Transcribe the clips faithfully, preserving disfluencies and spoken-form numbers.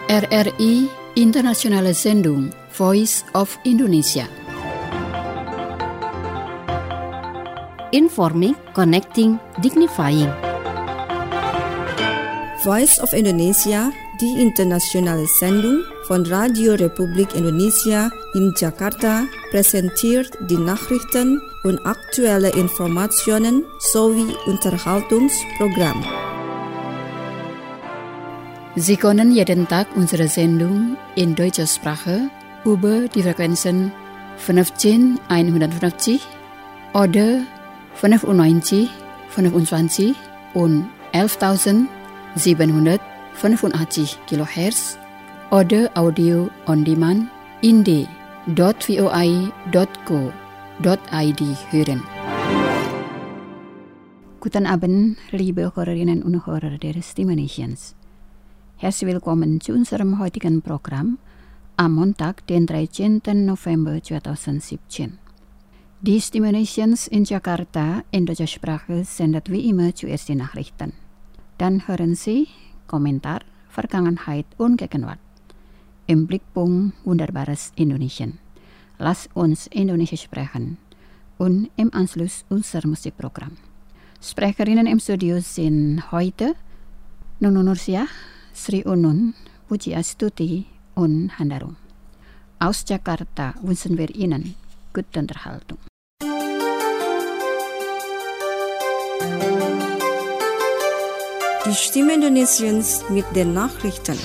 R R I Internationale Sendung Voice of Indonesia. Informing, connecting, dignifying. Voice of Indonesia, die internationale Sendung von Radio Republik Indonesia in Jakarta, präsentiert die Nachrichten und aktuelle Informationen sowie Unterhaltungsprogramm. Sie können jeden Tag unsere Sendung in deutscher Sprache über die Frequenzen fünfzehn einhundertfünfzig oder fünfundneunzig fünfundzwanzig und elftausendsiebenhundertfünfundachtzig Kilohertz oder Audio on Demand in d punkt voi punkt co punkt i d hören. Guten Abend, liebe Hörerinnen und Hörer der Stimme Nations. Herzlich willkommen zu unserem heutigen Programm am Montag, den dreizehnten November zweitausendsiebzehn. Die Stimme Nations in Jakarta in deutscher Sprache sendet wie immer zuerst die Nachrichten. Dann hören Sie Kommentar, Vergangenheit und Gegenwart. Im Blickpunkt Wunderbares Indonesien. Lass uns Indonesisch sprechen. Und im Anschluss unser Musikprogramm. Sprecherinnen im Studio sind heute Nunu Nursiah, Sri Unun, Puji Astuti und Handarum. Aus Jakarta wünschen wir Ihnen gute Unterhaltung. Die Stimme Indonesiens mit den Nachrichten.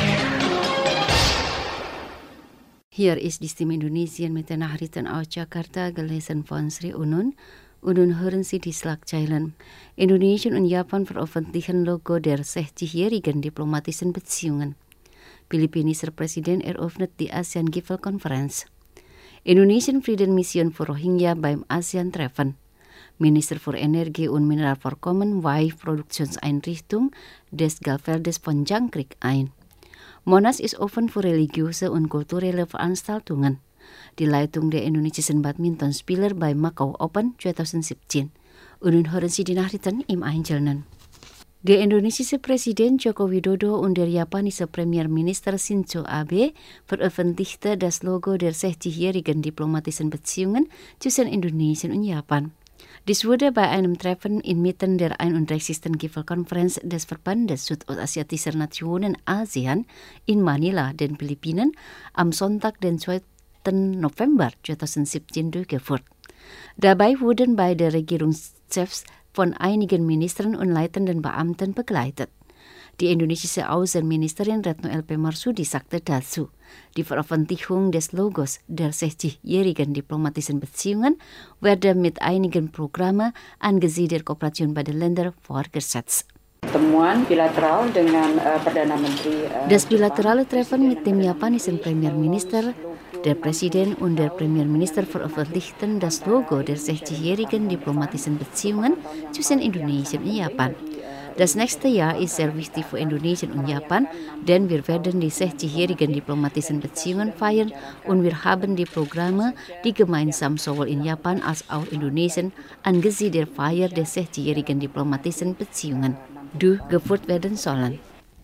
Hier ist die Stimme Indonesien mit den Nachrichten aus Jakarta, gelesen von Sri Unun. Und nun hören Sie die Schlagzeilen. Indonesien und Japan veröffentlichen Logo der sechzigjährigen diplomatischen Beziehungen. Philippinischer Präsident eröffnet die ASEAN-Gipfelkonferenz. Indonesien Friedensmission für Rohingya beim ASEAN-Treffen. Minister für Energie und Mineralvorkommen weiht Produktionseinrichtung des Galveldes von Jangkrik ein. Monas ist offen für religiöse und kulturelle Veranstaltungen. Die Leitung der indonesischen Badmintonspieler bei Macau Open zweitausendsiebzehn. Und nun hören Sie die Nachrichten im Einzelnen. Der indonesische Präsident Joko Widodo und der japanische Premierminister Shinzo Abe veröffentlichte das Logo der sechzigjährigen diplomatischen Beziehungen zwischen Indonesien und Japan. Dies wurde bei einem Treffen inmitten der einunddreißigsten Gipfelkonferenz des Verbandes Südostasiatischer Nationen ASEAN in Manila, den Philippinen, am Sonntag, den zweiten November zweitausendsiebzehn durchgeführt. Dabei wurden beide Regierungschefs von einigen Ministern und leitenden Beamten begleitet. Die indonesische Außenministerin Retno L P Marsudi sagte dazu, die Veröffentlichung des Logos der sechzigjährigen diplomatischen Beziehungen werde mit einigen Programmen angesichts der Kooperation beider Länder fortgesetzt. Bilateral dengan uh, Perdana Menteri. Uh, das bilaterale Treffen mit dem japanischen Premierminister, der Präsident und der Premierminister veröffentlichten das Logo der sechzigjährigen diplomatischen Beziehungen zwischen Indonesien und Japan. Das nächste Jahr ist sehr wichtig für Indonesien und Japan, denn wir werden die sechzigjährigen diplomatischen Beziehungen feiern und wir haben die Programme, die gemeinsam sowohl in Japan als auch Indonesien angesichts der Feier der sechzigjährigen diplomatischen Beziehungen durchgeführt werden sollen.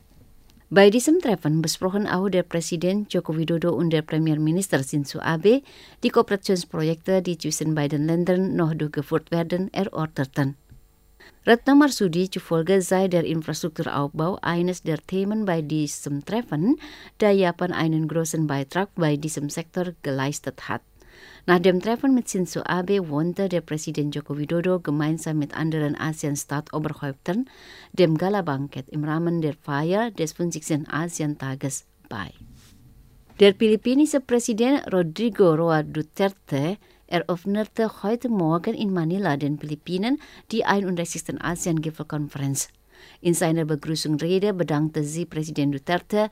Bei diesem Treffen besprochen auch der Präsident Joko Widodo und der Premierminister Shinzo Abe die Kooperationsprojekte, die zwischen beiden Ländern noch durchgeführt werden, erörterten. Retno Marsudi zufolge sei der Infrastrukturaufbau eines der Themen bei diesem Treffen, da Japan einen großen Beitrag bei diesem Sektor geleistet hat. Nach dem Treffen mit Shinzo Abe wohnte der Präsident Joko Widodo gemeinsam mit anderen ASEAN-Staatsoberhäuptern dem Gala-Bankett im Rahmen der Feier des fünfzigsten ASEAN-Tages bei. Der philippinische Präsident Rodrigo Roa Duterte eröffnete heute Morgen in Manila, den Philippinen, die einunddreißigste ASEAN-Gipfelkonferenz. In seiner Begrüßungsrede bedankte sie Präsident Duterte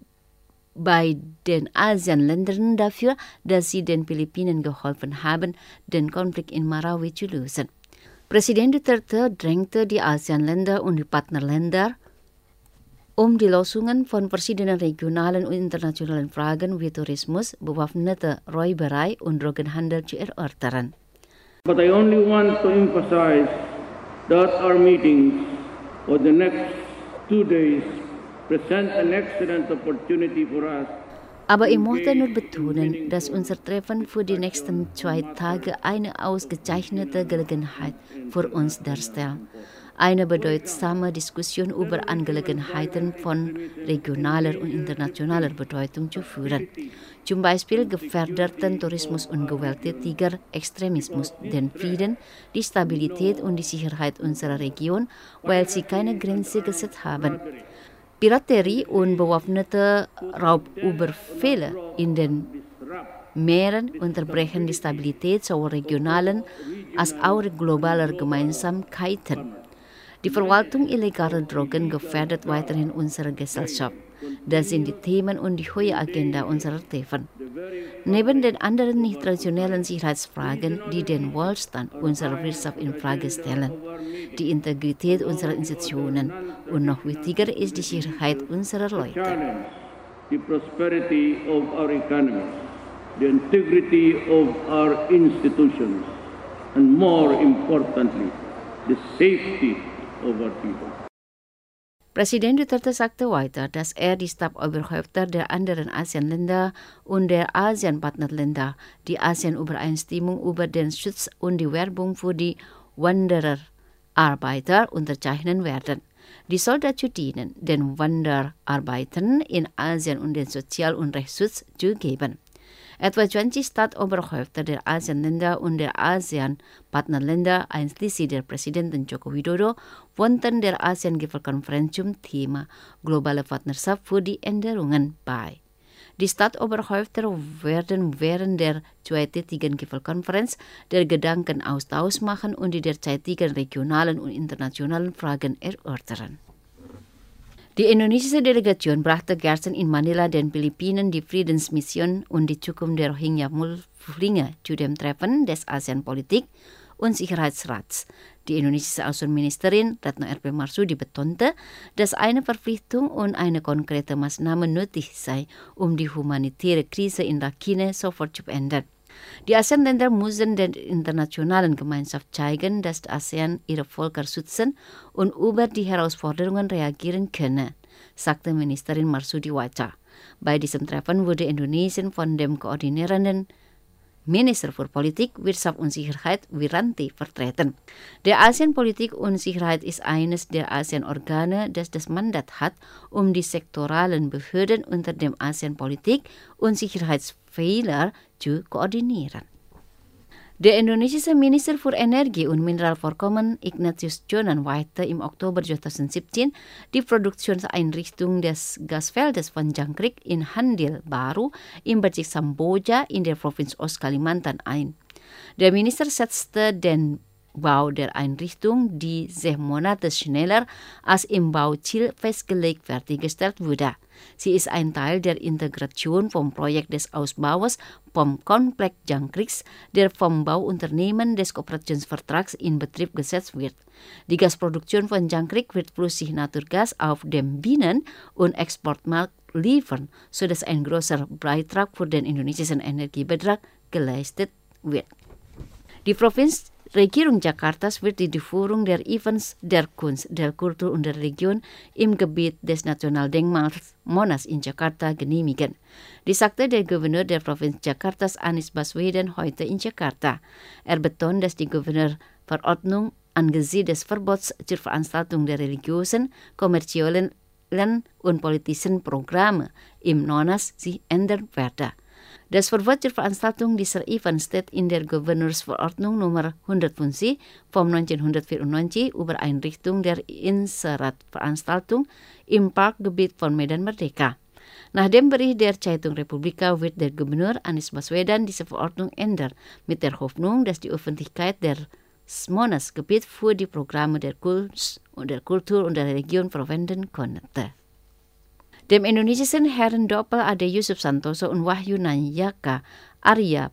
bei den ASEAN-Ländern dafür, dass sie den Philippinen geholfen haben, den Konflikt in Marawi zu lösen. Präsident Duterte drängte die ASEAN-Länder und die Partnerländer, um die Lösungen von verschiedenen regionalen und internationalen Fragen wie Tourismus, bewaffnete Räuberei und Drogenhandel zu erörtern. But I only want to emphasize that our meetings for the next two days present an excellent opportunity for us. Aber ich möchte nur betonen, dass unser Treffen für die nächsten zwei Tage eine ausgezeichnete Gelegenheit für uns darstellt. Eine bedeutsame Diskussion über Angelegenheiten von regionaler und internationaler Bedeutung zu führen. Zum Beispiel geförderten Tourismus und gewalttätiger Extremismus, den Frieden, die Stabilität und die Sicherheit unserer Region, weil sie keine Grenze gesetzt haben. Piraterie und bewaffnete Raubüberfälle in den Meeren unterbrechen die Stabilität sowohl regionalen als auch globaler Gemeinsamkeiten. Die Verwaltung illegaler Drogen gefährdet weiterhin unsere Gesellschaft. Das sind die Themen und die hohe Agenda unserer Treffen. Neben den anderen nicht traditionellen Sicherheitsfragen, die den Wohlstand unserer Wirtschaft in Frage stellen, die Integrität unserer Institutionen und noch wichtiger ist die Sicherheit unserer Leute. The prosperity of our economy, the integrity of our institutions, and more importantly, the safety of our people. Präsident Duterte sagte weiter, dass er die Stabsoberhäupter der anderen ASEAN-Länder und der ASEAN-Partnerländer die ASEAN-Übereinstimmung über den Schutz und die Werbung für die Wanderarbeiter unterzeichnen werden. Die soll dazu dienen, den Wanderarbeitern in ASEAN und den Sozial- und Rechtsschutz zu geben. Etwa zwanzig Staatsoberhäupter der ASEAN-Länder und der ASEAN-Partnerländer, einschließlich der Präsidentin Joko Widodo, wohnten der ASEAN-Gipfelkonferenz zum Thema globale Partnerschaft für die Änderungen bei. Die Staatsoberhäupter werden während der zweitägigen Gipfelkonferenz der Gedankenaustausch machen und die derzeitigen regionalen und internationalen Fragen erörtern. Die indonesische Delegation brachte gestern in Manila den Philippinen die Friedensmission und die Zukunft der Rohingya-Flüchtlinge zu dem Treffen des ASEAN-Politik- und Sicherheitsrats. Die indonesische Außenministerin Retno R P Marsudi betonte, dass eine Verpflichtung und eine konkrete Maßnahme nötig sei, um die humanitäre Krise in Rakhine sofort zu beenden. Die ASEAN-Länder müssen der internationalen Gemeinschaft zeigen, dass die ASEAN ihre Völker schützen und über die Herausforderungen reagieren können, sagte Ministerin Marsudi weiter. Bei diesem Treffen wurde Indonesien von dem koordinierenden Minister für Politik, Wirtschaft und Sicherheit Wiranti vertreten. Der ASEAN-Politik und Sicherheit ist eines der ASEAN-Organe, das das Mandat hat, um die sektoralen Behörden unter dem ASEAN-Politik- und Sicherheitspfeiler zu koordinieren. Der indonesische Minister für Energie und Mineralvorkommen Ignatius Jonan weihte im Oktober zweitausendsiebzehn die Produktionseinrichtung des Gasfeldes von Jangkrik in Handil Baru im Bezirk Samboja in der Provinz Ostkalimantan ein. Der Minister setzte den Bau der Einrichtung, die sechs Monate schneller als im Bauziel festgelegt fertiggestellt wurde. Sie ist ein Teil der Integration vom Projekt des Ausbaus vom Komplex Jangkriks, der vom Bauunternehmen des Kooperationsvertrags in Betrieb gesetzt wird. Die Gasproduktion von Jangkrik wird flüssig Naturgas auf dem Binnen- und Exportmarkt liefern, sodass ein großer Beitrag für den indonesischen Energiebetrag geleistet wird. Die Provinz Regierung Jakartas wird die Durchführung der Events der Kunst, der Kultur und der Region im Gebiet des Nationaldenkmals Monas in Jakarta genehmigen. Dies sagte der Gouverneur der Provinz Jakartas Anies Baswedan heute in Jakarta. Er betont, dass die Gouverneurverordnung angesichts des Verbots zur Veranstaltung der religiösen, kommerziellen und politischen Programme im Monas sich ändern werde. Das Verbot zur Veranstaltung dieser Events steht in der Gouverneursverordnung Nummer hundertfünfzig vom neunzehnhundertvierundneunzig über Einrichtung der Inserat-Veranstaltung im Parkgebiet von Medan Merdeka. Nach dem Bericht der Zeitung Republika wird der Gouverneur Anies Baswedan diese Verordnung ändern, mit der Hoffnung, dass die Öffentlichkeit des Monas-Gebiet für die Programme der Kunst und der Kultur und der Religion verwenden konnte. Dem indonesischen Herrendoppel Ade Yusuf Santoso und Wahyu Nayaka Arya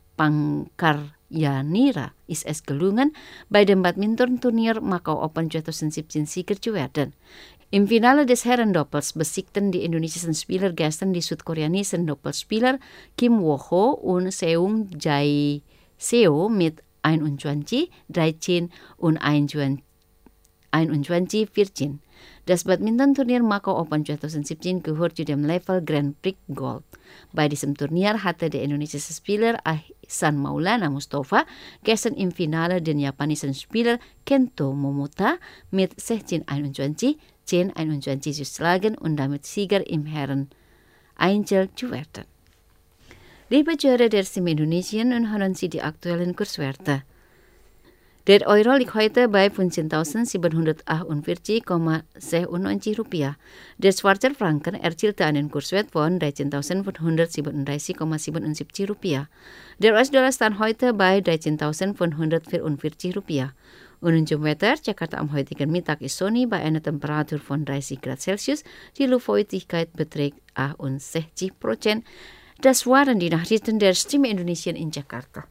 Pangkaryanira ist es gelungen, bei dem Badmintonturnier Macau Open zweitausendsiebzehn Sieger zu werden. Im Finale des Herrendoppels besiegten die indonesischen Spieler gestern die südkoreanischen Doppelspieler Kim Wo-ho und Seung Jae-seo mit einundzwanzig, dreizehn und einundzwanzig einundzwanzig vierzehn. Das Badminton-Turnier Macau Open zwanzig siebzehn gehört zu dem Level Grand Prix Gold. Bei diesem Turnier hatte der indonesische Spieler Ahsan Maulana Mustafa gestern im Finale den japanischen Spieler Kento Momota mit sechzehn einundzwanzig, zehn einundzwanzig zu schlagen und damit Sieger im Herren-Einzel zu werden. Liebe Zuhörer der Stimme Indonesien, nun hören Sie die aktuellen Kurswerte. Der Euro liegt heute bei fünfzehntausendsiebenhundertachtundvierzig Komma sechsundneunzig Rupiah. Der Schweizer Franken erzielte einen Kurswert von dreizehntausendfünfhundertsiebenunddreißig Komma siebenundsiebzig Rupiah. Der U S-Dollar stand heute bei dreizehntausendfünfhundertvierundvierzig Rupiah. Und zum Wetter, Jakarta am heutigen Mittag ist sonnig bei einer Temperatur von dreißig Grad Celsius. Die Luftfeuchtigkeit beträgt achtundsechzig Prozent. Das waren die Nachrichten der Stimme Indonesien in Jakarta.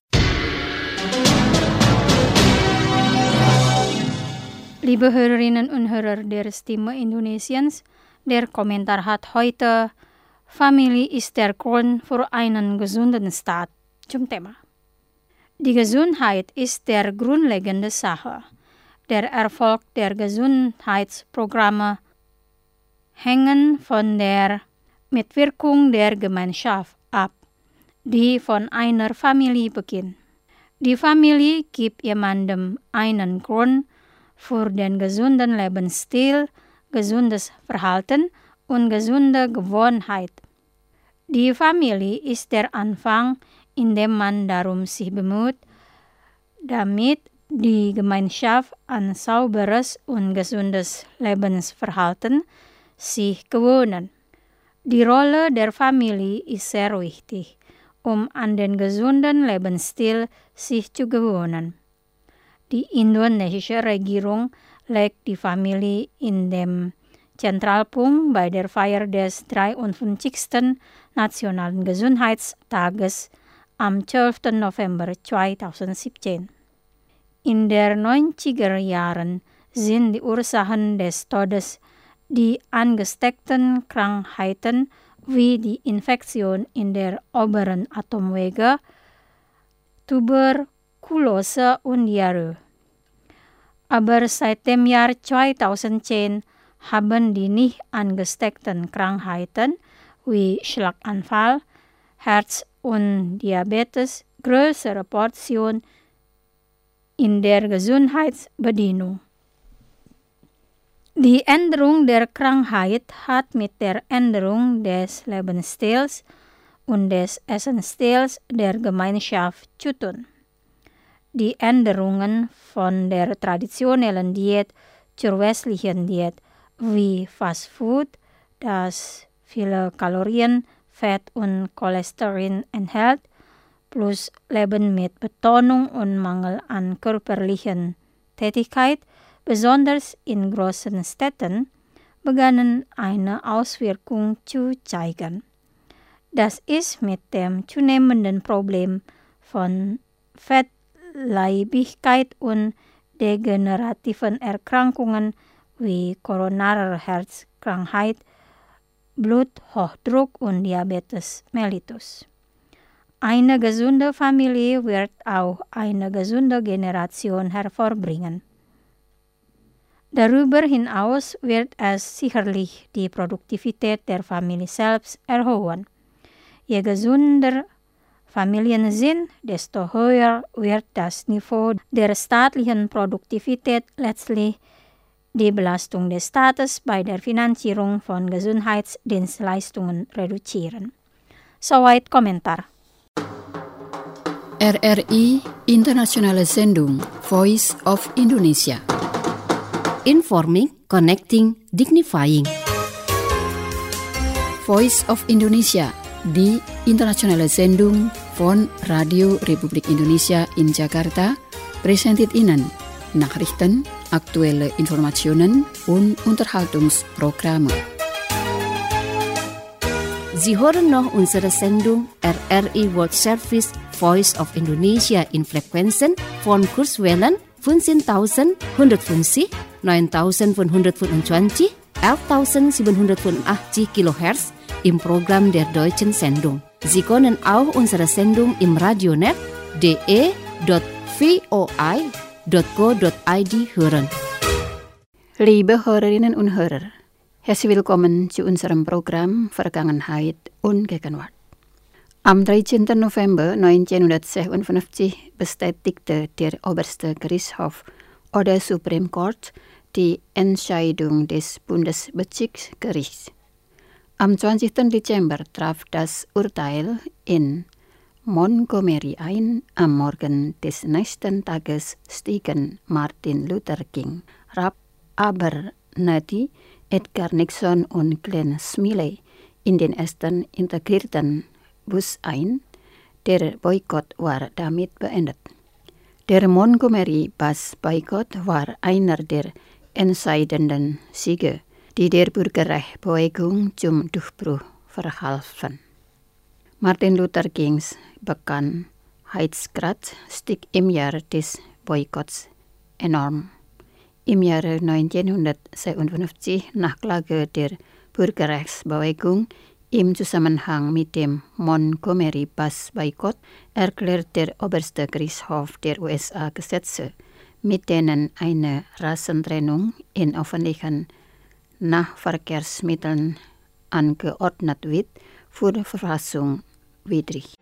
Liebe Hörerinnen und Hörer der Stimme Indonesiens, der Kommentar hat heute Familie ist der Grund für einen gesunden Staat zum Thema. Die Gesundheit ist der grundlegende Sache. Der Erfolg der Gesundheitsprogramme hängt von der Mitwirkung der Gemeinschaft ab, die von einer Familie beginnt. Die Familie gibt jemandem einen Grund für den gesunden Lebensstil, gesundes Verhalten und gesunde Gewohnheit. Die Familie ist der Anfang, in dem man darum sich bemüht, damit die Gemeinschaft ein sauberes und gesundes Lebensverhalten sich gewöhnt. Die Rolle der Familie ist sehr wichtig, um an den gesunden Lebensstil sich zu gewöhnen. Die indonesische Regierung legt die Familie in dem Zentralpunkt bei der Feier des dreiundfünfzigsten Nationalen Gesundheitstages am zwölften November zweitausendsiebzehn. In den neunziger Jahren sind die Ursachen des Todes die angesteckten Krankheiten wie die Infektion in der oberen Atemwege, Tuberkulose und Diarrhoe. Aber seit dem Jahr zweitausendzehn haben die nicht angesteckten Krankheiten wie Schlaganfall, Herz- und Diabetes größere Portionen in der Gesundheitsbedienung. Die Änderung der Krankheit hat mit der Änderung des Lebensstils und des Essensstils der Gemeinschaft zu tun. Die Änderungen von der traditionellen Diät zur westlichen Diät wie Fast Food, das viele Kalorien, Fett und Cholesterin enthält, plus Leben mit Betonung und Mangel an körperlichen Tätigkeit, besonders in großen Städten, begannen eine Auswirkung zu zeigen. Das ist mit dem zunehmenden Problem von Fettleibigkeit und degenerativen Erkrankungen wie koronarer Herzkrankheit, Bluthochdruck und Diabetes mellitus. Eine gesunde Familie wird auch eine gesunde Generation hervorbringen. Darüber hinaus wird es sicherlich die Produktivität der Familie selbst erhöhen. Je gesünder Familien sind, desto höher wird das Niveau der staatlichen Produktivität, letztlich die Belastung des Staates bei der Finanzierung von Gesundheitsdienstleistungen reduzieren. Soweit Kommentar. R R I Internationale Sendung Voice of Indonesia. Informing, Connecting, Dignifying. Voice of Indonesia, die internationale Sendung von Radio Republik Indonesia in Jakarta, präsentiert Ihnen Nachrichten, aktuelle Informationen und Unterhaltungsprogramme. Sie hören noch unsere Sendung R R I World Service Voice of Indonesia in Frequenzen von Kurzwellen fünfzehntausendeinhundertfünfzig, neuntausendfünfhundertfünfundzwanzig, elftausendsiebenhundertfünfundachtzig Kilohertz im Programm der deutschen Sendung. Sie können auch unsere Sendung im Radionet d e punkt v o i punkt co punkt i d hören. Liebe Hörerinnen und Hörer, herzlich willkommen zu unserem Programm Vergangenheit und Gegenwart. Am dreizehnten November neunzehnhundertsechsundfünfzig bestätigte der oberste Gerichtshof oder Supreme Court die Entscheidung des Bundesbezirksgerichts. Am zwanzigsten Dezember traf das Urteil in Montgomery ein. Am Morgen des nächsten Tages stiegen Martin Luther King, Ralph Abernathy, Edgar Nixon und Glenn Smiley in den ersten integrierten Bus ein. Der Boykott war damit beendet. Der Montgomery-Bus-Boykott war einer der entscheidenden Siege, die der Bürgerrechtsbewegung zum Durchbruch verhalfen. Martin Luther Kings Bekanntheitsgrad stieg im Jahr des Boykotts enorm. Im Jahre neunzehnhundertsechsundfünfzig, nach Klage der Bürgerrechtsbewegung im Zusammenhang mit dem Montgomery-Bus-Boykott, erklärt der oberste Gerichtshof der U S A Gesetze, mit denen eine Rassentrennung in öffentlichen Nahverkehrsmitteln angeordnet wird, für verfassungswidrig.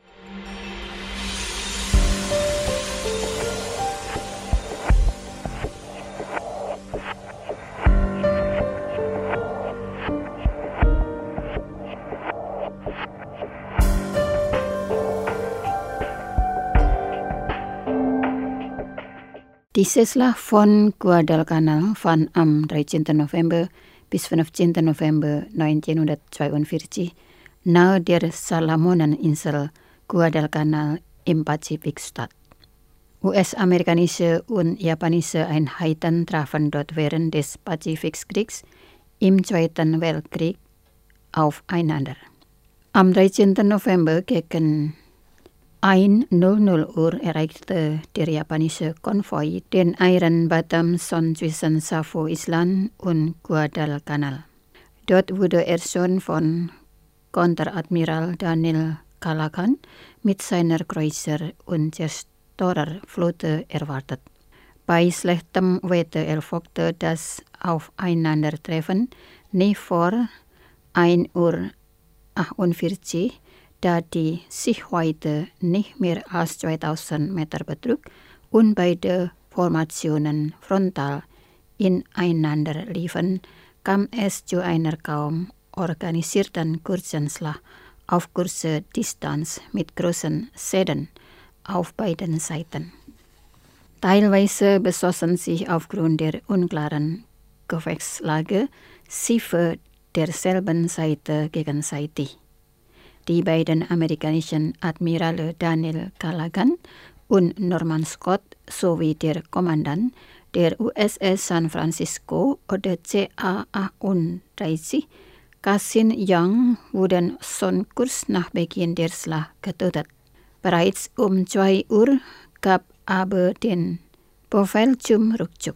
Die Seeschlacht von Guadalcanal fand am dreizehnten November bis fünfzehnten November neunzehnhundertzweiundvierzig nahe der Salomoneninsel Guadalcanal im Pazifik statt. U S-amerikanische und japanische Einheiten trafen dort während des Pazifikkriegs im Zweiten Weltkrieg aufeinander. Am dreizehnten November gegen ein Uhr erreichte der japanische Konvoi den Iron Bottom Zone zwischen Savo Island und Guadalcanal. Dort wurde er schon von Konteradmiral Daniel Callaghan mit seiner Kreuzer- und Zerstörerflotte erwartet. Bei schlechtem Wetter erfolgte das Aufeinandertreffen nie vor ein Uhr achtundvierzig, da die Sichtweite nicht mehr als zweitausend Meter betrug und beide Formationen frontal ineinander liefen, kam es zu einer kaum organisierten kurzen Schlacht auf kurze Distanz mit großen Schäden auf beiden Seiten. Teilweise beschossen sich aufgrund der unklaren Gefechtslage Schiffe derselben Seite gegenseitig. Die beiden amerikanischen Admirale Daniel Callaghan und Norman Scott sowie der Kommandant der U S S San Francisco oder C A achtunddreißig, Cassin Young, wurden schon kurz nach Beginn der Schlacht getötet. Bereits um zwei Uhr gab aber den Befehl zum Rückzug.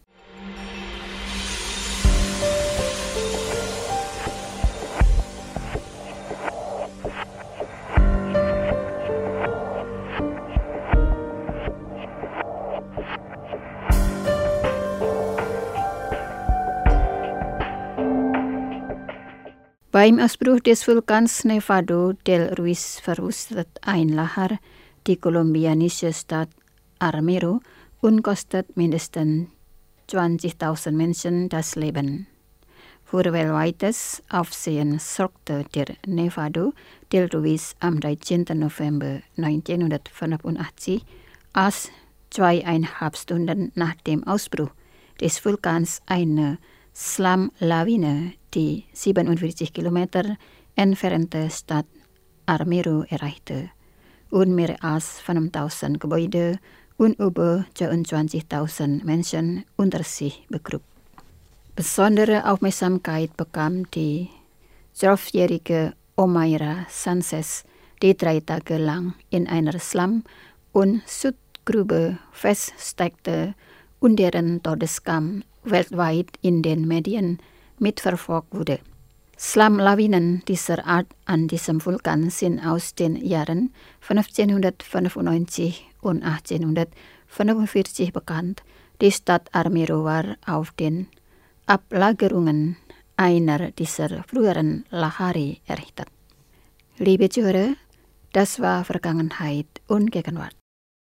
Beim Ausbruch des Vulkans Nevado del Ruiz verwüstet ein Lahar die kolumbianische Stadt Armero und kostet mindestens zwanzigtausend Menschen das Leben. Für weltweites Aufsehen sorgte der Nevado del Ruiz am dreizehnten November neunzehnhundertfünfundachtzig, als zweieinhalb Stunden nach dem Ausbruch des Vulkans eine Slamlawine die siebenundvierzig Kilometer entfernte Stadt Armero erreichte und mehr als fünftausend Gebäude und über zweiundzwanzigtausend Menschen unter sich begrub. Besondere Aufmerksamkeit bekam die zwölfjährige Omaira Sanchez, die drei Tage lang in einer Slum- und Schuttgrube feststeckte und deren Todeskampf weltweit in den Medien mitverfolgt wurde. Slamlawinen dieser Art an diesem Vulkan sind aus den Jahren fünfzehnhundertfünfundneunzig und achtzehnhundertfünfundvierzig bekannt. Die Stadt Armero war auf den Ablagerungen einer dieser früheren Lahari errichtet. Liebe Zuhörer, das war Vergangenheit und Gegenwart.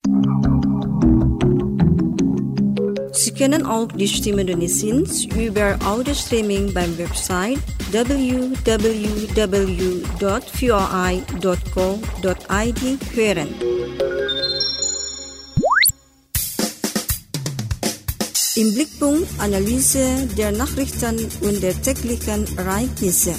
Sie können auch die Stimme Indonesiens über Audio-Streaming beim Website w w w dot v o i dot co dot i d hören. Im Blickpunkt Analyse der Nachrichten und der täglichen Ereignisse.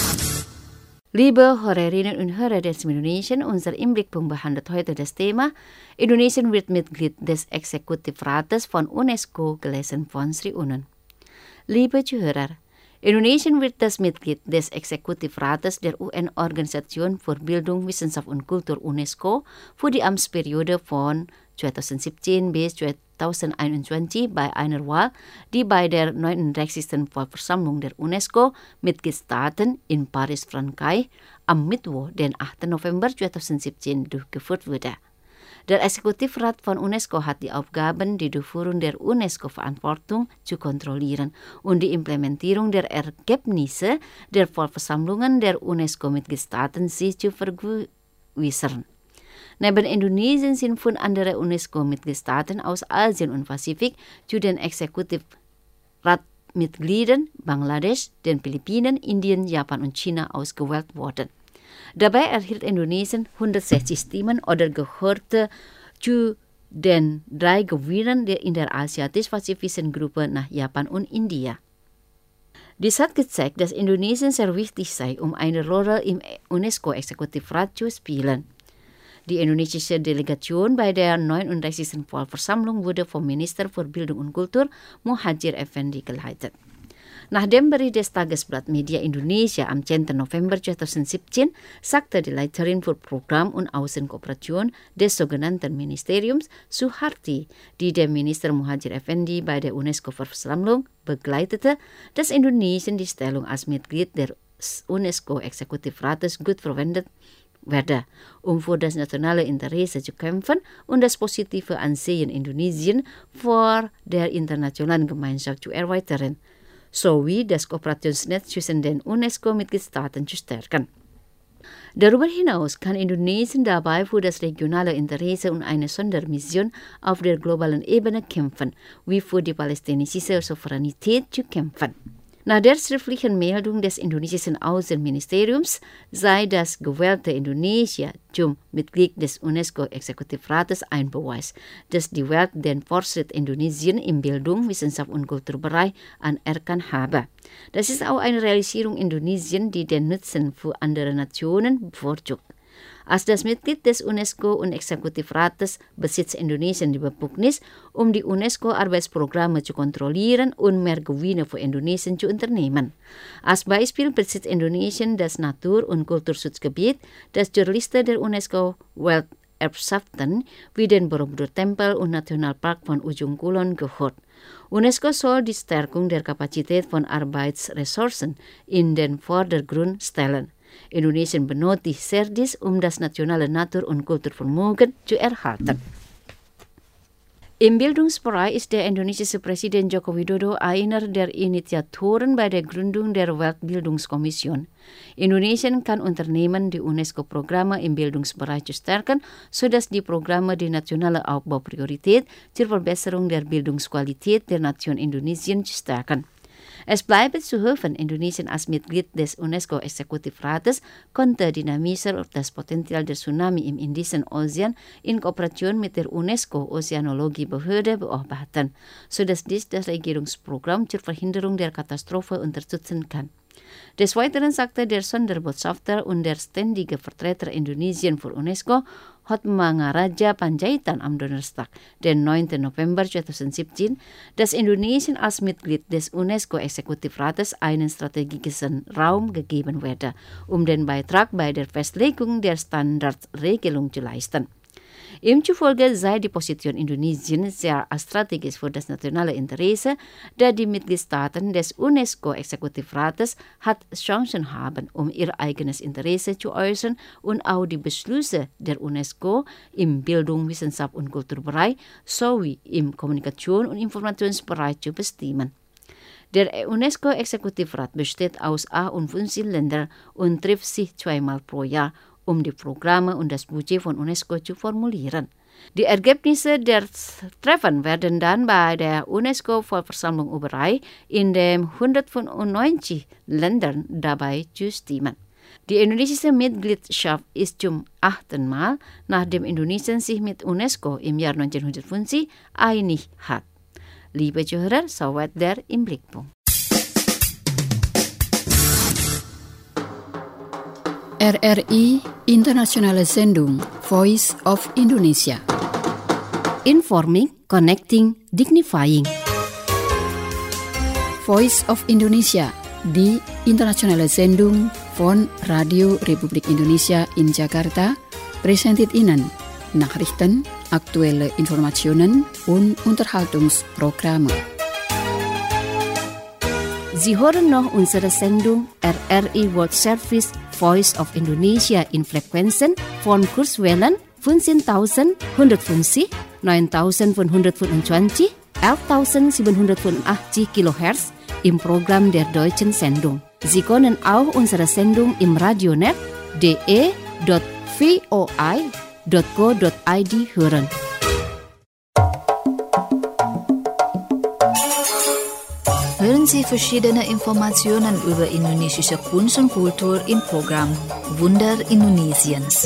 Liebe Hörerinnen und Hörer des Indonesien, unser Inblickpunkt behandelt heute das Thema Indonesien wird Mitglied des Exekutivrates von UNESCO, gelesen von Sri Unen. Liebe Zuhörer, Indonesien wird das Mitglied des Exekutivrates der U N-Organisation für Bildung, Wissenschaft und Kultur UNESCO für die Amtsperiode von zweitausendsiebzehn bis zweitausendeinundzwanzig bei einer Wahl, die bei der neununddreißigsten Vollversammlung der UNESCO-Mitgliedstaaten in Paris, Frankreich, am Mittwoch, den achten November zweitausendsiebzehn durchgeführt wurde. Der Exekutivrat von UNESCO hat die Aufgaben, die Durchführung der UNESCO-Verantwortung zu kontrollieren und die Implementierung der Ergebnisse der Vollversammlungen der UNESCO-Mitgliedstaaten sich zu vergewissern. Neben Indonesien sind fünf andere UNESCO-Mitgliedstaaten aus Asien und Pazifik zu den Exekutivratmitgliedern Bangladesch, den Philippinen, Indien, Japan und China ausgewählt worden. Dabei erhielt Indonesien hundertsechzig Stimmen oder gehörte zu den drei Gewinnern in der asiatisch-pazifischen Gruppe nach Japan und India. Dies hat gezeigt, dass Indonesien sehr wichtig sei, um eine Rolle im UNESCO-Exekutivrat zu spielen. Die indonesische Delegation bei der neununddreißigsten Vollversammlung wurde vom Minister für Bildung und Kultur Muhadjir Effendi geleitet. Nach dem Bericht des Tagesblatt Media Indonesia am zehnten November zweitausendsiebzehn sagte die Leiterin für Programm und Außenkooperation des sogenannten Ministeriums Suharti, die den Minister Muhadjir Effendi bei der UNESCO-Versammlung begleitete, dass Indonesien die Stellung als Mitglied des UNESCO-Exekutivrats gut verwendet werde, um für das nationale Interesse zu kämpfen und das positive Ansehen Indonesien vor der internationalen Gemeinschaft zu erweitern, sowie das Kooperationsnetz zwischen den UNESCO-Mitgliedstaaten zu stärken. Darüber hinaus kann Indonesien dabei für das regionale Interesse und eine Sondermission auf der globalen Ebene kämpfen, wie für die palästinensische Souveränität zu kämpfen. Nach der schriftlichen Meldung des indonesischen Außenministeriums sei das gewählte Indonesia zum Mitglied des UNESCO-Exekutivrats ein Beweis, dass die Welt den Fortschritt Indonesien im Bildung, Wissenschaft und Kulturbereich anerkannt habe. Das ist auch eine Realisierung Indonesien, die den Nutzen für andere Nationen bevorzugt. Als das Mitglied des UNESCO- und Exekutivrats besitzt Indonesien die Befugnis, um die UNESCO-Arbeitsprogramme zu kontrollieren und mehr Gewinne für Indonesien zu unternehmen. Als Beispiel besitzt Indonesien das Natur- und Kulturschutzgebiet, das zur Liste der UNESCO-Welterbschaften wie den Borobudur-Tempel und Nationalpark von Ujung Kulon gehört. UNESCO soll die Stärkung der Kapazität von Arbeitsressourcen in den Vordergrund stellen. Indonesien benötigt sehr dies, um das nationale Natur- und Kulturvermögen zu erhalten. Im Bildungsbereich ist der indonesische Präsident Joko Widodo einer der Initiatoren bei der Gründung der Weltbildungskommission. Indonesien kann unternehmen, die UNESCO-Programme im Bildungsbereich zu stärken, sodass die Programme die nationale Aufbaupriorität zur Verbesserung der Bildungsqualität der Nation Indonesien zu stärken. Es bleibt zu hoffen, Indonesien als Mitglied des UNESCO-Exekutivrats konnte dynamischer das Potenzial der Tsunami im Indischen Ozean in Kooperation mit der UNESCO-Ozeanologiebehörde beobachten, sodass dies das Regierungsprogramm zur Verhinderung der Katastrophe unterstützen kann. Des Weiteren sagte der Sonderbotschafter und der ständige Vertreter Indonesien für UNESCO, Hotmangaraja Panjaitan am Donnerstag, den neunten November zweitausendsiebzehn, dass Indonesien als Mitglied des UNESCO-Exekutivrats einen strategischen Raum gegeben werde, um den Beitrag bei der Festlegung der Standardregelung zu leisten. Ihm zufolge sei die Position Indonesiens sehr strategisch für das nationale Interesse, da die Mitgliedstaaten des UNESCO-Exekutivrats hat Chancen haben, um ihr eigenes Interesse zu äußern und auch die Beschlüsse der UNESCO im Bildung, Wissenschaft und Kulturbereich sowie im Kommunikation- und Informationsbereich zu bestimmen. Der UNESCO-Exekutivrat besteht aus A fünfzehn Ländern und trifft sich zweimal pro Jahr, um die Programme und das Budget von UNESCO zu formulieren. Die Ergebnisse der Treffen werden dann bei der UNESCO-Vollversammlung überreicht, in dem hundertfünfundneunzig Ländern dabei zustimmen. Die indonesische Mitgliedschaft ist zum achten Mal, nachdem Indonesien sich mit UNESCO im Jahr neunzehnhundertfünfzig einig hat. Liebe Zuhörer, soweit der im Blickpunkt. R R I Internationale Sendung Voice of Indonesia. Informing, connecting, dignifying. Voice of Indonesia, die internationale Sendung von Radio Republik Indonesia in Jakarta, präsentiert Ihnen Nachrichten, aktuelle Informationen und Unterhaltungsprogramme. Sie hören noch unsere Sendung R R I World Service Voice of Indonesia in Frequenzen von Kurzwellen fünfzehntausendeinhundertfünfzig, neuntausendfünfhundertfünfundzwanzig, elftausendsiebenhundertfünfundachtzig Kilohertz im Programm der deutschen Sendung. Sie können auch unsere Sendung im Radionet d e punkt v o i punkt co punkt i d hören. Hören Sie verschiedene Informationen über indonesische Kunst und Kultur im Programm Wunder Indonesiens.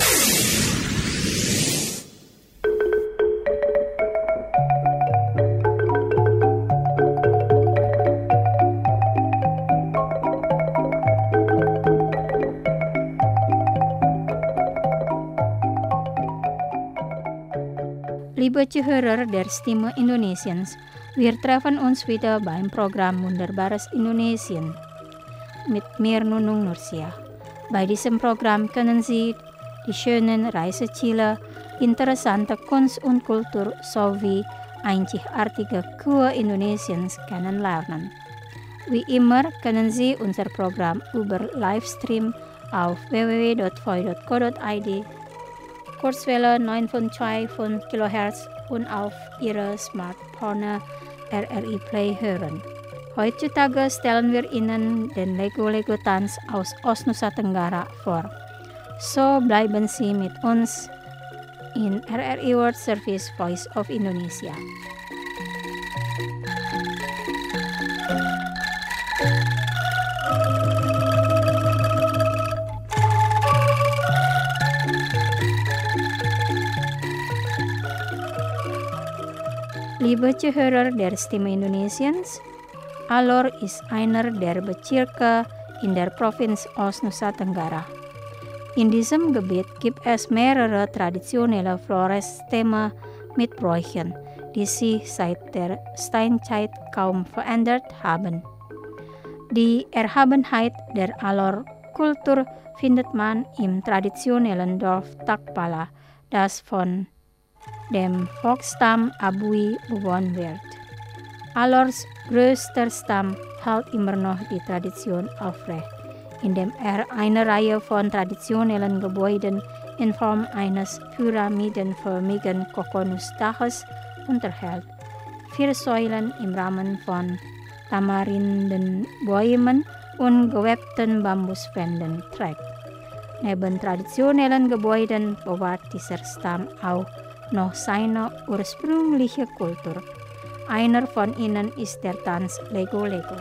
Liebe Zuhörer der Stimme Indonesiens, wir treffen uns wieder beim Programm Wunderbares Indonesien mit mir Nunung Nursia. Bei diesem Programm können Sie die schönen Reiseziele, interessante Kunst und Kultur sowie einzigartige Kur Indonesiens kennenlernen. Wie immer können Sie unser Programm über Livestream auf w w w punkt voi punkt co punkt i d, Kurzwelle neun Komma zwei Kilohertz und auf Ihre Smartphone R R I Play hören. Heutzutage stellen wir Ihnen den Lego-Lego-Tanz aus Ostnusa Tenggara vor. So bleiben Sie mit uns in R R I World Service Voice of Indonesia. Liebe Zuhörer der Stimme Indonesiens, Alor ist einer der Bezirke in der Provinz Ostnusa Tenggara. In diesem Gebiet gibt es mehrere traditionelle Flores-Stämme mit Bräuchen, die sich seit der Steinzeit kaum verändert haben. Die Erhabenheit der Alor-Kultur findet man im traditionellen Dorf Takpala, das von dem Volksstamm Abui bewohnt wird. Alors größter Stamm hält immer noch die Tradition aufrecht, indem er eine Reihe von traditionellen Gebäuden in Form eines pyramidenförmigen Kokosnussdaches unterhält. Vier Säulen im Rahmen von Tamarindenbäumen und gewebten Bambuswänden trägt. Neben traditionellen Gebäuden bewahrt dieser Stamm auch noch seine ursprüngliche Kultur. Einer von ihnen ist der Tanz Lego Lego.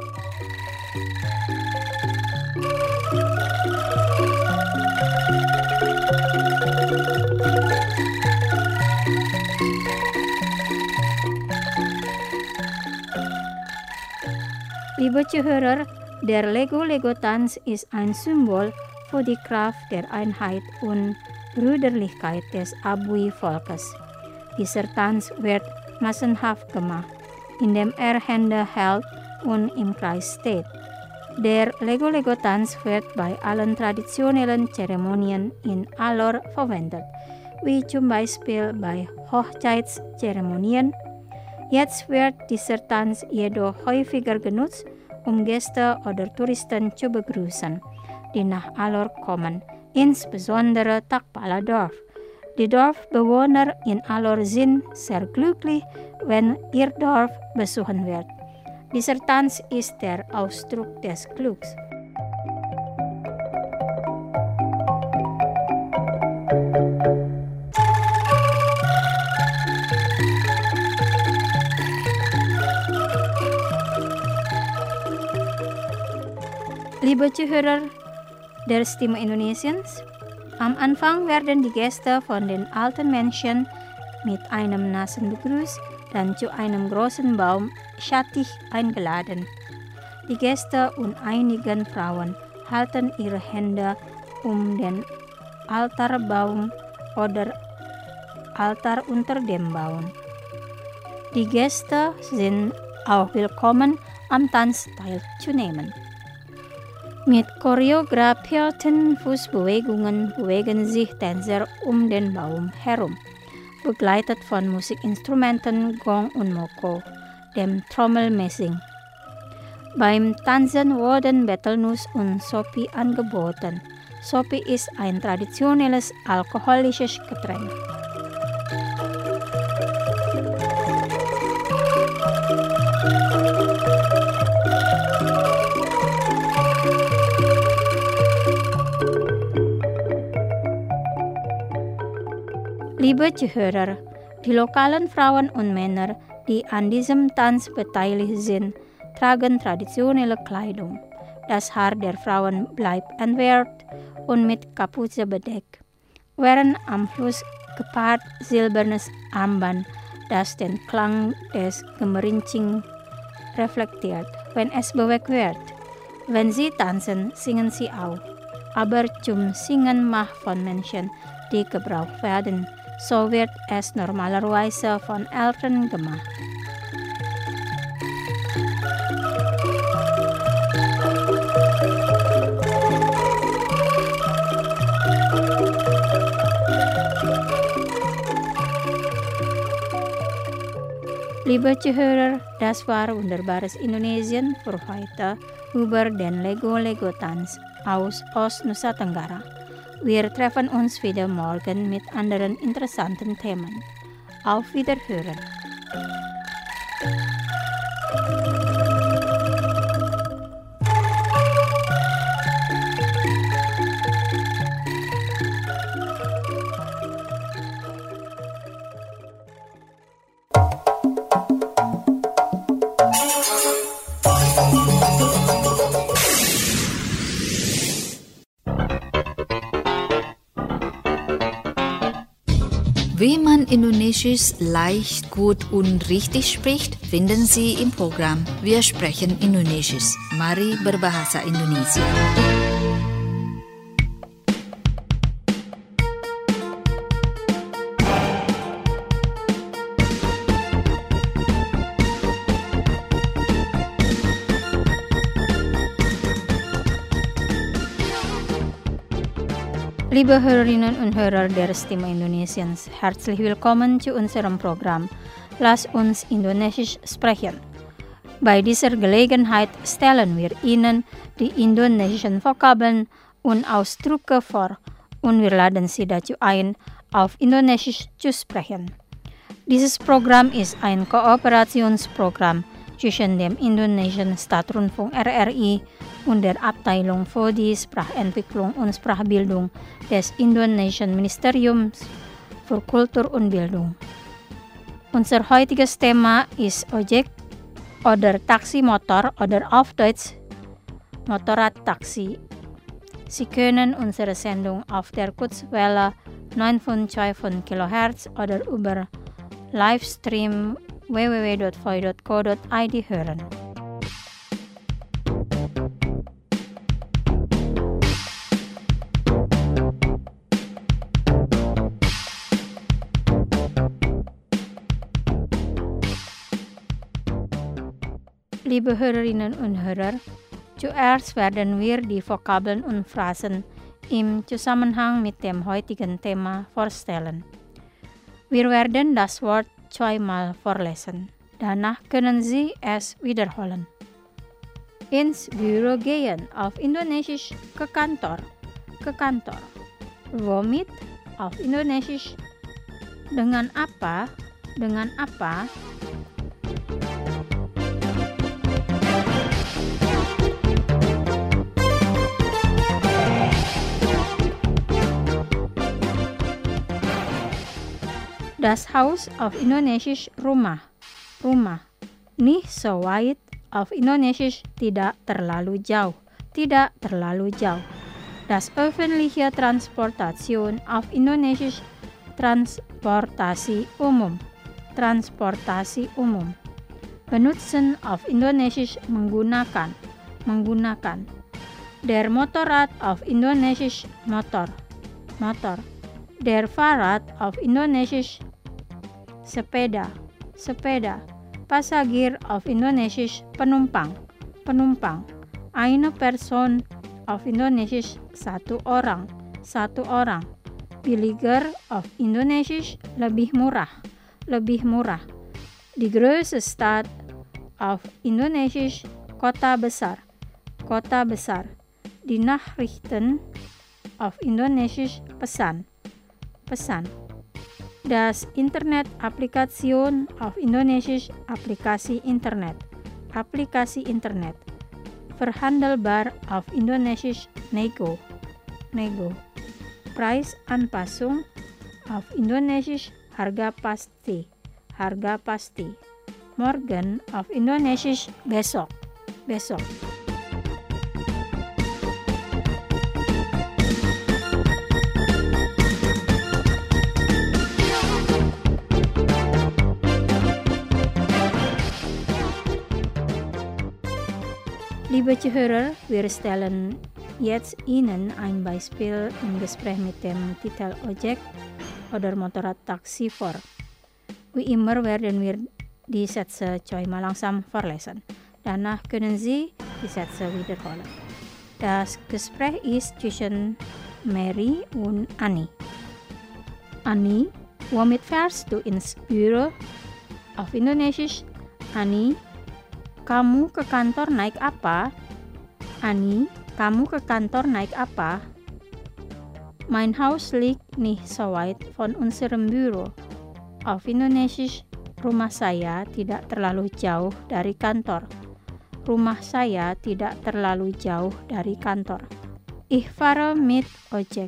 Liebe Zuhörer, der Lego Lego Tanz ist ein Symbol für die Kraft der Einheit und Brüderlichkeit des Abui-Volkes. Dieser Tanz wird massenhaft gemacht, indem er Hände hält und im Kreis steht. Der Lego-Lego-Tanz wird bei allen traditionellen Zeremonien in Alor verwendet, wie zum Beispiel bei Hochzeitszeremonien. Jetzt wird dieser Tanz jedoch häufiger genutzt, um Gäste oder Touristen zu begrüßen, die nach Alor kommen, insbesondere Takpala Dorf. Die Dorfbewohner in Alor sind sehr glücklich, wenn ihr Dorf besuchen wird. Dissertanz ist der Ausdruck des Glücks. Liebe Zuhörer der Stimme Indonesiens, am Anfang werden die Gäste von den alten Menschen mit einem nassen Begrüß dann zu einem großen Baum schattig eingeladen. Die Gäste und einige Frauen halten ihre Hände um den Altarbaum oder Altar unter dem Baum. Die Gäste sind auch willkommen, am Tanz teilzunehmen. Mit choreografierten Fußbewegungen bewegen sich Tänzer um den Baum herum, begleitet von Musikinstrumenten Gong und Moko, dem Trommelmessing. Beim Tanzen wurden Betelnuss und Sopi angeboten. Sopi ist ein traditionelles alkoholisches Getränk. Liebe Zuhörer, die lokalen Frauen und Männer, die an diesem Tanz beteiligt sind, tragen traditionelle Kleidung. Das Haar der Frauen bleibt entwehrt und mit Kapuze bedeckt, während am Fluss gepaart silbernes Armband, das den Klang des Gemerinching reflektiert, wenn es bewegt wird. Wenn sie tanzen, singen sie auch, aber zum Singen macht von Menschen, die gebraucht werden. So wird es normalerweise von Eltern gemacht. Liebe Zuhörer, das war wunderbares Indonesien für heute über den Lego-Lego-Tanz aus Ost-Nusa Tenggara. Wir treffen uns wieder morgen mit anderen interessanten Themen. Auf Wiederhören. Wie man Indonesisch leicht, gut und richtig spricht, finden Sie im Programm Wir sprechen Indonesisch. Mari berbahasa Indonesia. Liebe Hörerinnen und Hörer der Stimme Indonesiens, herzlich willkommen zu unserem Programm Lass uns Indonesisch sprechen. Bei dieser Gelegenheit stellen wir Ihnen die indonesischen Vokabeln und Ausdrücke vor und wir laden Sie dazu ein, auf Indonesisch zu sprechen. Dieses Programm ist ein Kooperationsprogramm zwischen dem Indonesischen Staatsrundfunk R R I und der Abteilung für die Sprachentwicklung und Sprachbildung des Indonesischen Ministeriums für Kultur und Bildung. Unser heutiges Thema ist Ojek oder Taximotor oder auf Deutsch Motorradtaxi. Sie können unsere Sendung auf der Kurzwelle neun Komma zwei Kilohertz oder über Livestream w w w dot voi dot co dot i d hören. Liebe Hörerinnen und Hörer, zuerst werden wir die Vokabeln und Phrasen im Zusammenhang mit dem heutigen Thema vorstellen. Wir werden das Wort zweimal vorlesen. Danach können Sie es wiederholen. Ins Büro gehen, auf Indonesisch ke kantor, ke kantor. Womit, auf Indonesisch dengan apa, dengan apa. Das Haus auf Indonesisch rumah. Rumah. Nicht so weit auf Indonesisch tidak terlalu jauh. Tidak terlalu jauh. Das öffentliche Transportation auf Indonesisch transportasi umum. Transportasi umum. Benutzen auf Indonesisch menggunakan. Menggunakan. Der Motorrad auf Indonesisch motor. Motor. Der Fahrrad auf Indonesisch sepeda. Sepeda. Passagier auf Indonesisch penumpang. Penumpang. Eine Person auf Indonesisch satu orang. Satu orang. Billiger auf Indonesisch lebih murah. Lebih murah. Die größte Stadt auf Indonesisch kota besar. Kota besar. Die Nachrichten auf Indonesisch pesan. Pesan. Das Internet-Applikation auf Indonesisch aplikasi Internet. Aplikasi Internet. Verhandelbar auf Indonesisch nego. Nego. Preisanpassung auf Indonesisch harga pasti. Harga pasti. Morgen auf Indonesisch besok. Besok. Liebe Zuhörer, wir stellen jetzt Ihnen ein Beispiel im Gespräch mit dem Titel Ojek oder Motorradtaxi vor. Wie immer werden wir die Sätze zweimal langsam vorlesen. Danach können Sie die Sätze wiederholen. Das Gespräch ist zwischen Mary und Annie. Annie, womit fährst du ins Büro? Auf Indonesisch, Annie, kamu ke kantor naik apa? Annie, kamu ke kantor naik apa? Mein Haus liegt nicht so weit von unserem Büro. Auf Indonesisch, rumah saya tidak terlalu jauh dari kantor. Rumah saya tidak terlalu jauh dari kantor. Ich fahre mit Ojek.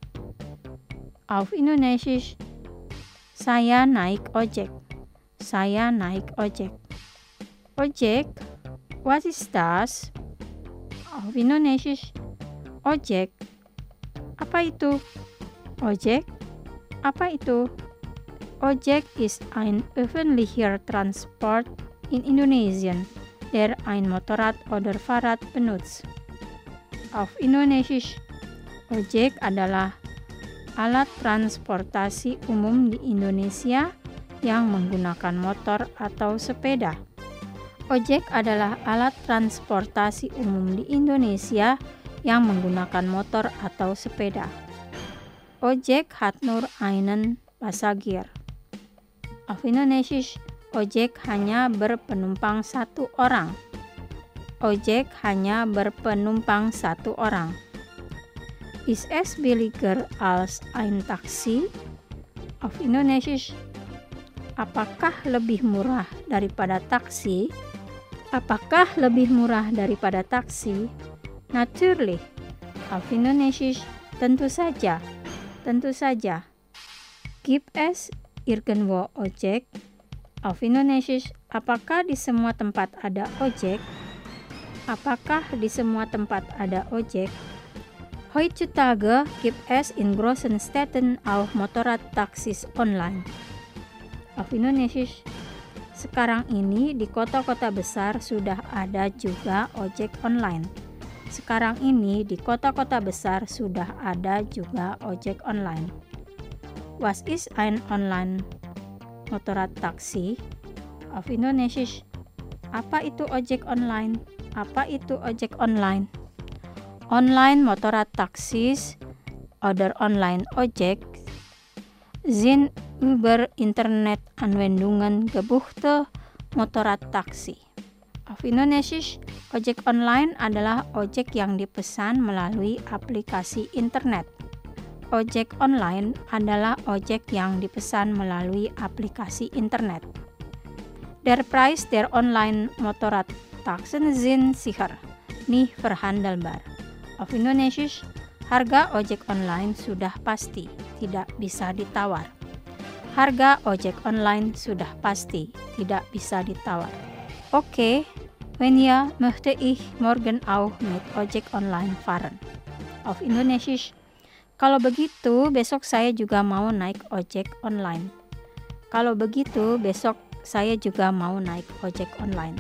Auf Indonesisch, saya naik ojek. Saya naik ojek. Ojek, was ist das? Auf Indonesisch, ojek. Apa itu? Ojek, apa itu? Ojek ist ein öffentlicher Transport in Indonesien, der ein Motorrad oder Fahrrad benutzt. Auf Indonesisch, ojek adalah alat transportasi umum di Indonesia yang menggunakan motor atau sepeda. Ojek adalah alat transportasi umum di Indonesia yang menggunakan motor atau sepeda. Ojek hat nur einen Passagier. Auf Indonesisch, ojek hanya berpenumpang satu orang. Ojek hanya berpenumpang satu orang. Ist es billiger als ein Taxi? Auf Indonesisch, apakah lebih murah daripada taksi? Apakah lebih murah daripada taksi? Natürlich. Auf Indonesisch, tentu saja. Tentu saja. Gibt es irgendwo ojek? Auf Indonesisch, apakah di semua tempat ada ojek? Apakah di semua tempat ada ojek? Heutzutage gibt es in großen Städten auch Motorradtaxis online. Auf Indonesisch, sekarang ini di kota-kota besar sudah ada juga ojek online. Sekarang ini di kota-kota besar sudah ada juga ojek online. Was ist ein online Motorradtaxi? Auf Indonesisch, apa itu ojek online? Apa itu ojek online? Online Motorradtaxis oder online Ojek sind über Internetanwendungen gebuchte Motorradtaxi. Auf Indonesisch, ojek online adalah ojek yang dipesan melalui aplikasi internet. Ojek online adalah ojek yang dipesan melalui aplikasi internet. Der Preis der online Motorradtaxen sind sicher, nicht verhandelbar. Auf Indonesisch, harga ojek online sudah pasti, tidak bisa ditawar. Harga ojek online sudah pasti tidak bisa ditawar. Oke, wenn ja, möchte ich morgen auch mit ojek online fahren. Auf Indonesisch, kalau begitu besok saya juga mau naik ojek online. Kalau begitu besok saya juga mau naik ojek online.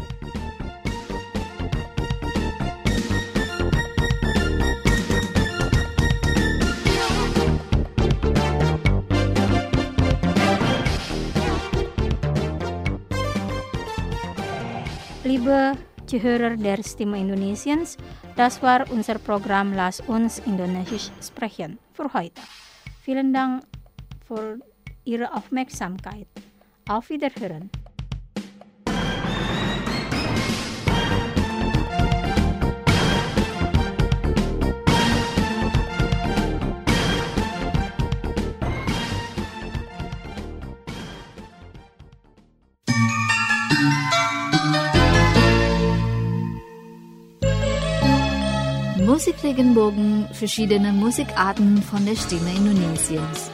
Liebe Zuhörer der Stimme Indonesiens, das war unser Programm Lass uns Indonesisch sprechen für heute. Vielen Dank für Ihre Aufmerksamkeit. Auf Wiederhören. Musikregenbogen, verschiedene Musikarten von der Stimme Indonesiens.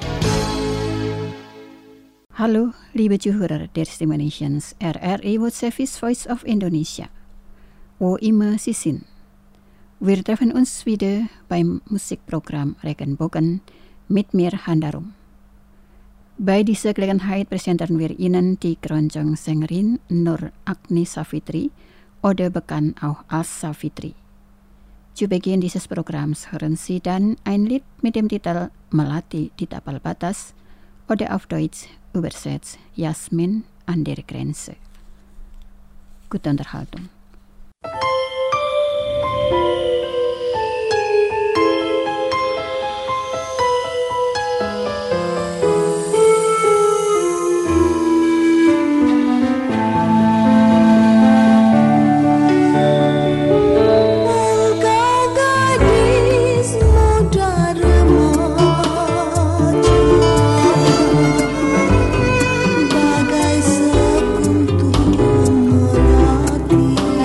Hallo, liebe Zuhörer der Stimme Indonesiens, R R I World Service Voice of Indonesia. Wo immer Sie sind. Wir treffen uns wieder beim Musikprogramm Regenbogen mit mir, Handarum. Bei dieser Gelegenheit präsentieren wir Ihnen die Keroncong-Sängerin Nur Agni Savitri oder bekannt auch als Savitri. Zu Beginn dieses Programms hören Sie dann ein Lied mit dem Titel Melati di Tapal Batas oder auf Deutsch übersetzt Jasmin an der Grenze. Gute Unterhaltung. Bagai sekuntum melati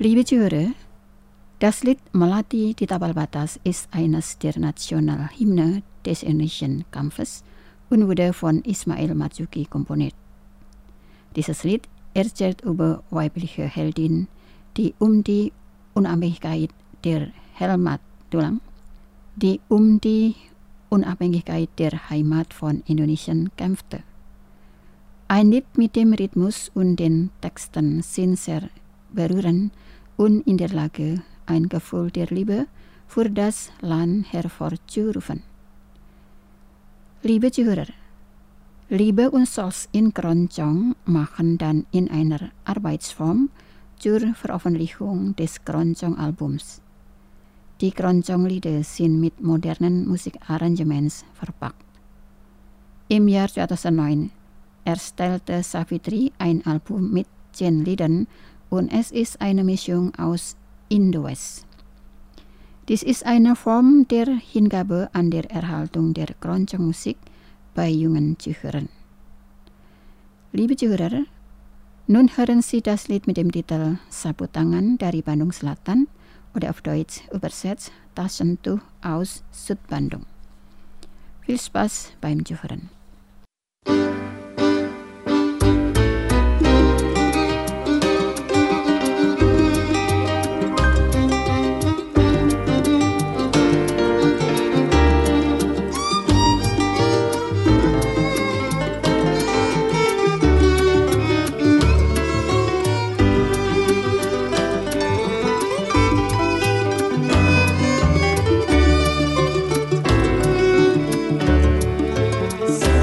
Liebe Zuhörer, das Lied Melati di Tapal Batas ist eines der Nationalhymne des indonesiischen Kampfes und wurde von Ismail Marzuki komponiert. Dieses Lied erzählt über weibliche Heldinnen, die um die Unabhängigkeit der Heimat, die um die Unabhängigkeit der Heimat von Indonesien kämpfte. Ein Lied mit dem Rhythmus und den Texten sind sehr berührend und in der Lage, ein Gefühl der Liebe für das Land hervorzurufen. Liebe Zuhörer, Liebe und Stolz in Keroncong machen dann in einer Arbeitsform zur Veröffentlichung des Keroncong-Albums. Die Keroncong-Lieder sind mit modernen Musikarrangements verpackt. Im Jahr zweitausendneun erstellte Savitri ein Album mit zehn Liedern und es ist eine Mischung aus Indo-West. Dies ist eine Form der Hingabe an der Erhaltung der Keroncong-Musik bei jungen Zuhörern. Liebe Zuhörer, nun hören Sie das Lied mit dem Titel Sapu Tangan dari Bandung Selatan oder auf Deutsch übersetzt Taschentuch aus Südbandung. Viel Spaß beim Zuhören. So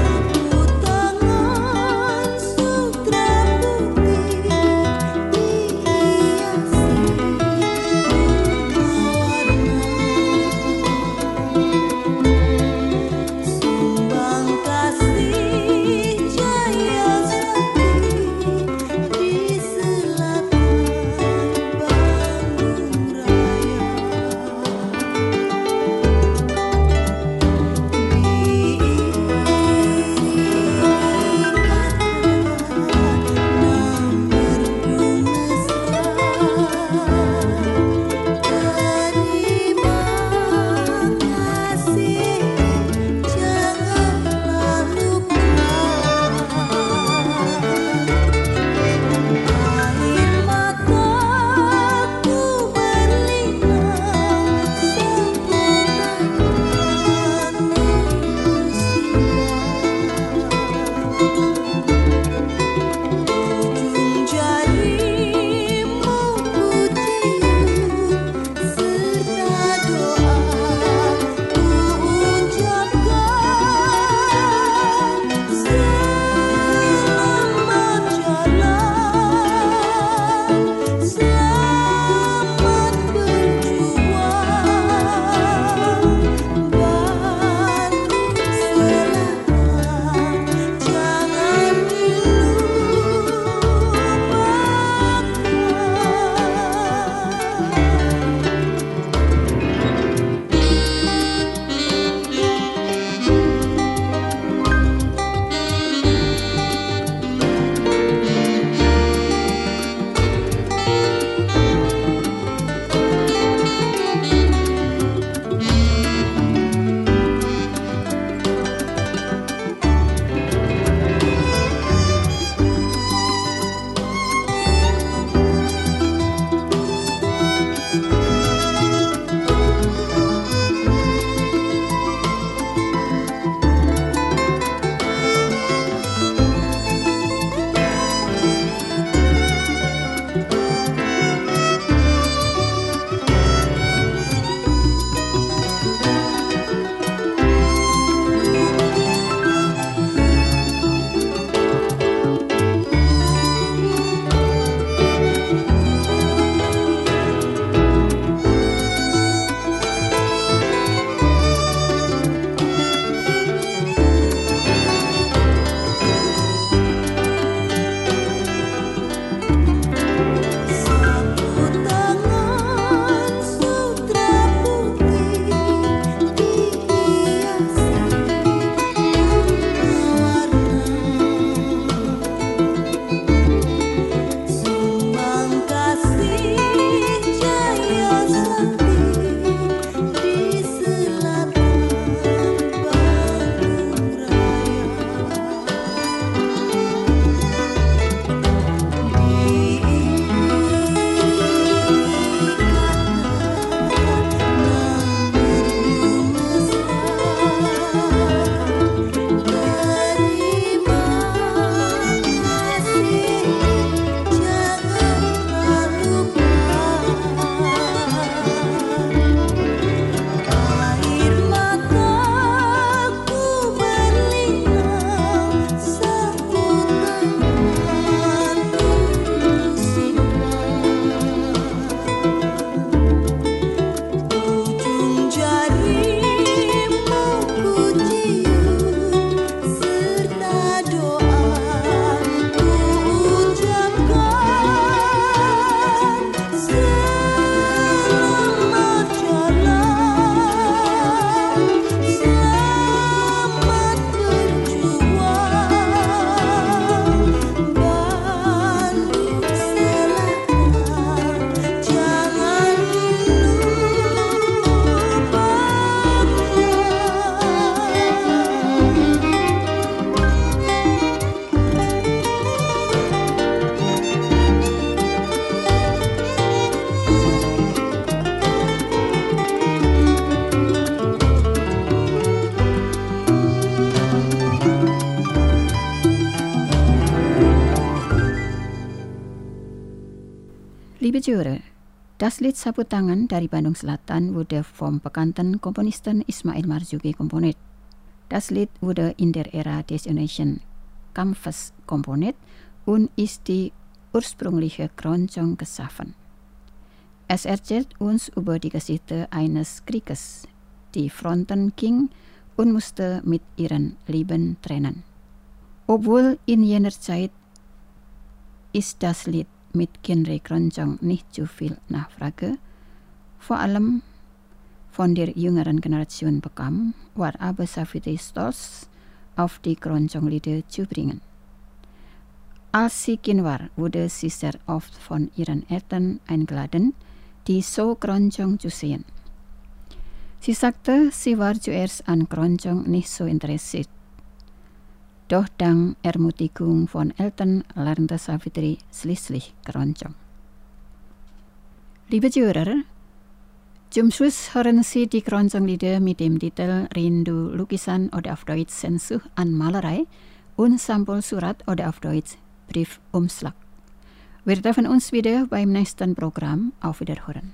Liebe Zuhörer, das Lied Sapu Tangan dari Bandung Selatan wurde vom bekannten Komponisten Ismail Marzuki komponiert. Das Lied wurde in der Ära des indonesian Kampfes komponiert und ist die ursprüngliche Keroncong geschaffen. Es erzählt uns über die Geschichte eines Krieges. Die Fronten ging und musste mit ihren Leben trennen. Obwohl in jener Zeit ist das Lied mit Genre Keroncong nicht zu viel Nachfrage, vor allem von der jüngeren Generation bekam, war Abah Safitri stolz auf die Keroncong-Lieder zu bringen. Als sie Kind war, wurde sie sehr oft von ihren Eltern eingeladen, die Show Keroncong zu sehen. Sie sagte, sie war zuerst an Keroncong nicht so interessiert. Doch dank Ermutigung von Eltern lernte Safitri schließlich Keroncong. Liebe Zuhörer, zum Schluss hören Sie die Keroncong-Lieder mit dem Titel Rindu Lukisan oder auf Deutsch Sehnsucht an Malerei und Sampul Surat oder auf Deutsch Briefumschlag. Wir treffen uns wieder beim nächsten Programm. Auf Wiederhören.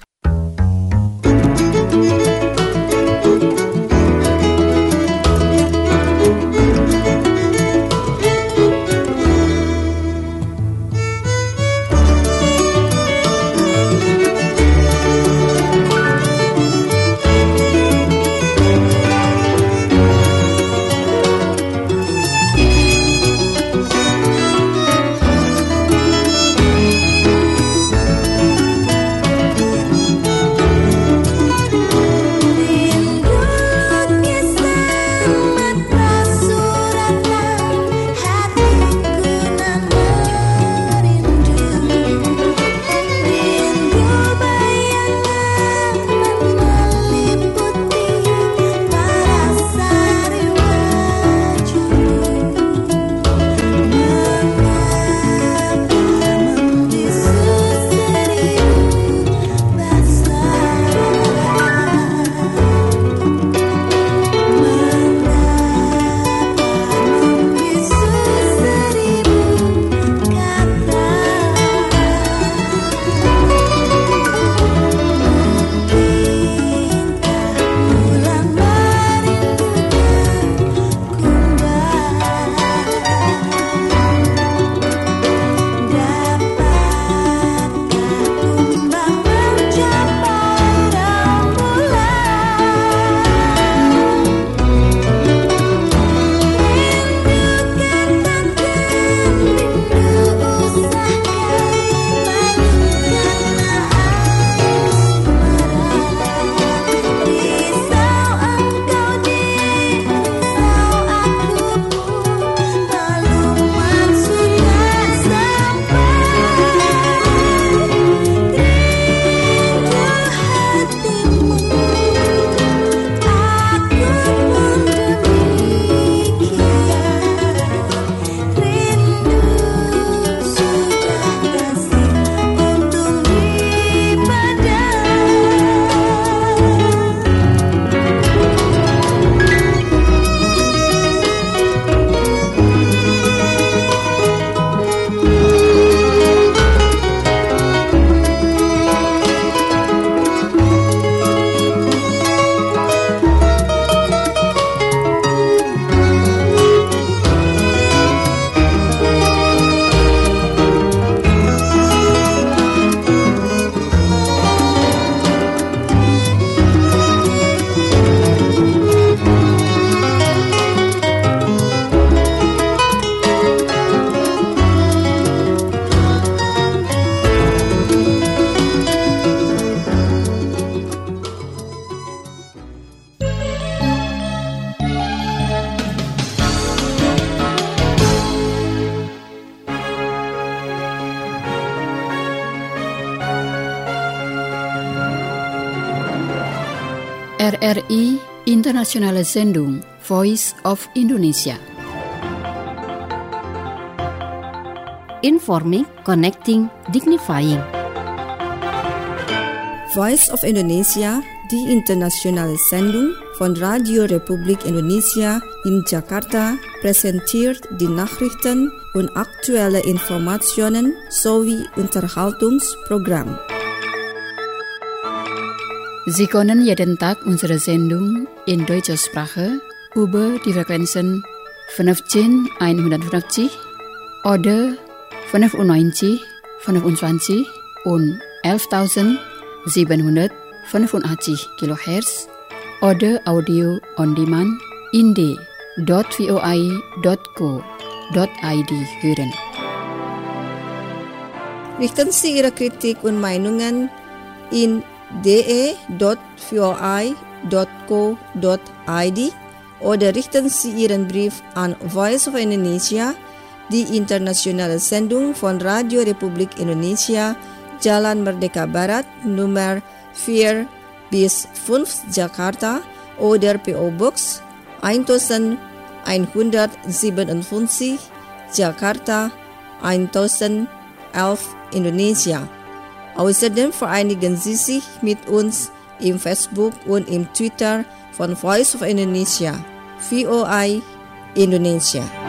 R R I Internationale Sendung Voice of Indonesia. Informing, connecting, dignifying. Voice of Indonesia, die internationale Sendung von Radio Republik Indonesia in Jakarta präsentiert die Nachrichten und aktuelle Informationen sowie Unterhaltungsprogramm. Sie können jeden Tag unsere Sendung in deutscher Sprache über die Frequenzen fünfzehn einhundertfünfzig oder fünfundneunzig fünfundzwanzig und elftausendsiebenhundertfünfundachtzig Kilohertz oder Audio on Demand in d punkt v o i punkt co punkt i d hören. Richten Sie Ihre Kritik und Meinungen in d e punkt v o i punkt co punkt i d oder richten Sie Ihren Brief an Voice of Indonesia, die internationale Sendung von Radio Republik Indonesia, Jalan Merdeka Barat, Nummer vier bis fünf Jakarta oder P O Box elf siebenundfünfzig Jakarta elf Indonesia. Außerdem vereinigen Sie sich mit uns im Facebook und im Twitter von Voice of Indonesia, V O I Indonesia.